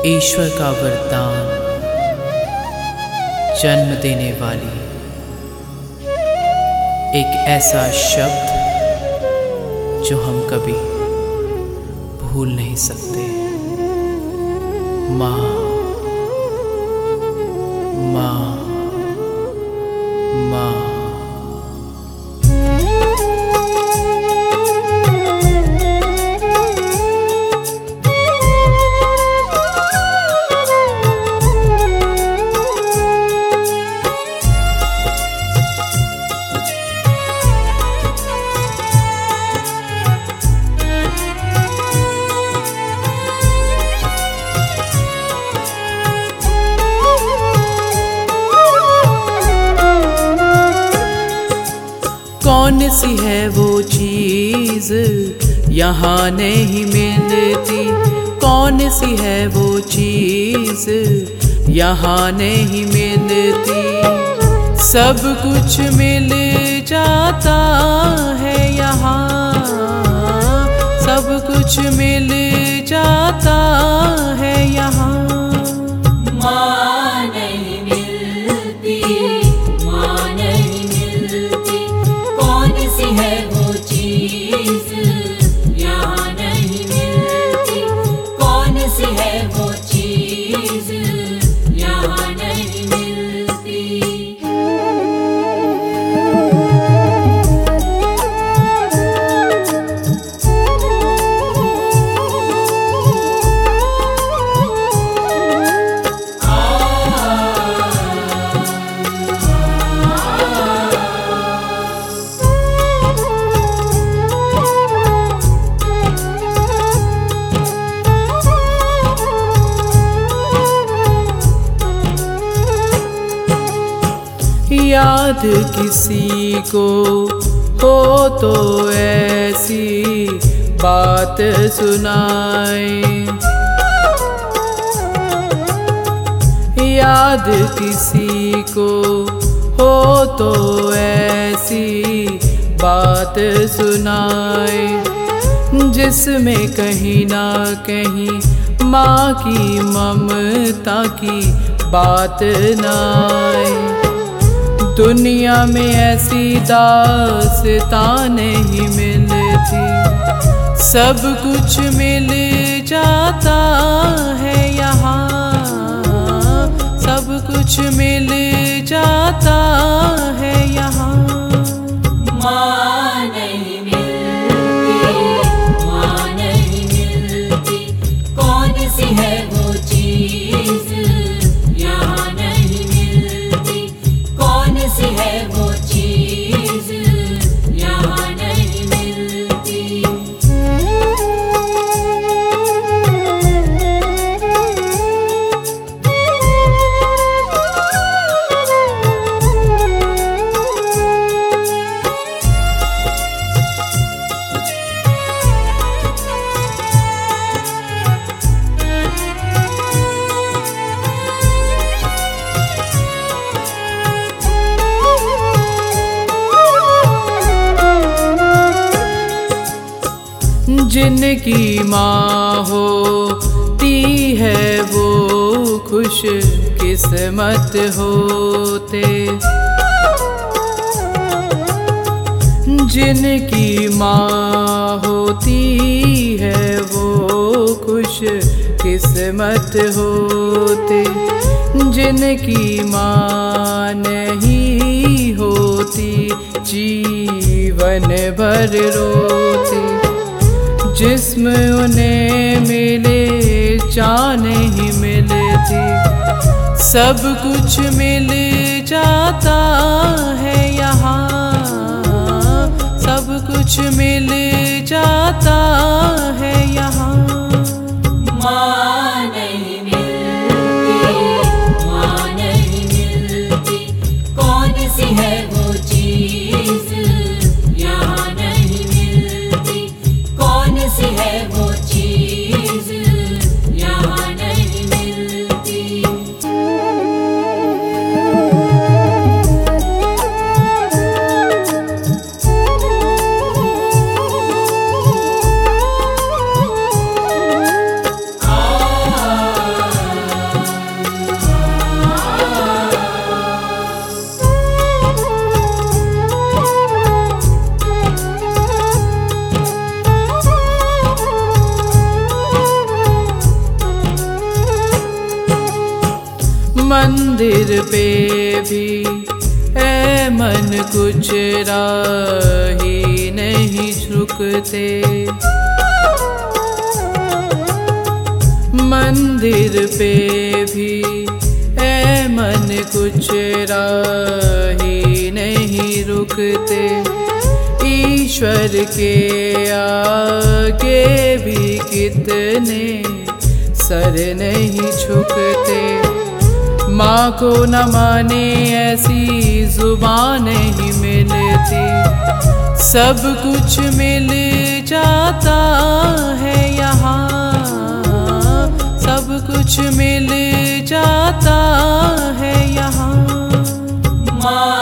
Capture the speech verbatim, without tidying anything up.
ईश्वर का वरदान, जन्म देने वाली एक ऐसा शब्द जो हम कभी भूल नहीं सकते। माँ, माँ, माँ। कौन सी है वो चीज़ यहाँ नहीं मिलती, कौन सी है वो चीज़ यहाँ नहीं मिलती। सब कुछ मिल जाता है यहाँ, सब कुछ मिल जाता है यहाँ। माँ नहीं मिलती, माँ नहीं मिलती, कौन सी है वो चीज़ यहाँ नहीं मिलती, कौन सी है वो चीज़ यहाँ नहीं मिलती। याद किसी को हो तो ऐसी बात सुनाए, याद किसी को हो तो ऐसी बात सुनाए, जिसमें कहीं ना कहीं माँ की ममता की बात ना आए। दुनिया में ऐसी दास्तां नहीं मिलती, सब कुछ मिल जाता है यहाँ, सब कुछ मिल जाता है यहाँ। माँ नहीं मिलती, माँ नहीं मिलती, कौन सी है वो चीज़ यहाँ नहीं मिलती, कौन सी है वो चीज़ यहाँ नहीं मिलती। जिनकी माँ होती है वो खुश किस्मत होते, जिनकी माँ होती है वो खुश किस्मत होते, जिनकी माँ नहीं होती जीवन भर रोते। जिसमें उन्हें मिले चाह नहीं मिलती, सब कुछ मिल जाता है यहाँ, सब कुछ मिल जाता है यहाँ। माँ नहीं मिलती, माँ नहीं मिलती, कौन सी है वो चीज़ यहाँ नहीं मिलती, कौन सी है वो चीज़ यहाँ नहीं मिलती। मंदिर पे भी ऐ मन कुछ राही नहीं झुकते। मंदिर पे भी ऐ मन कुछ राही नहीं रुकते। ईश्वर के आगे भी कितने सर नहीं झुकते। माँ को न माने ऐसी जुबान नहीं मिलती। सब कुछ मिल जाता है यहाँ, सब कुछ मिल जाता है यहाँ। माँ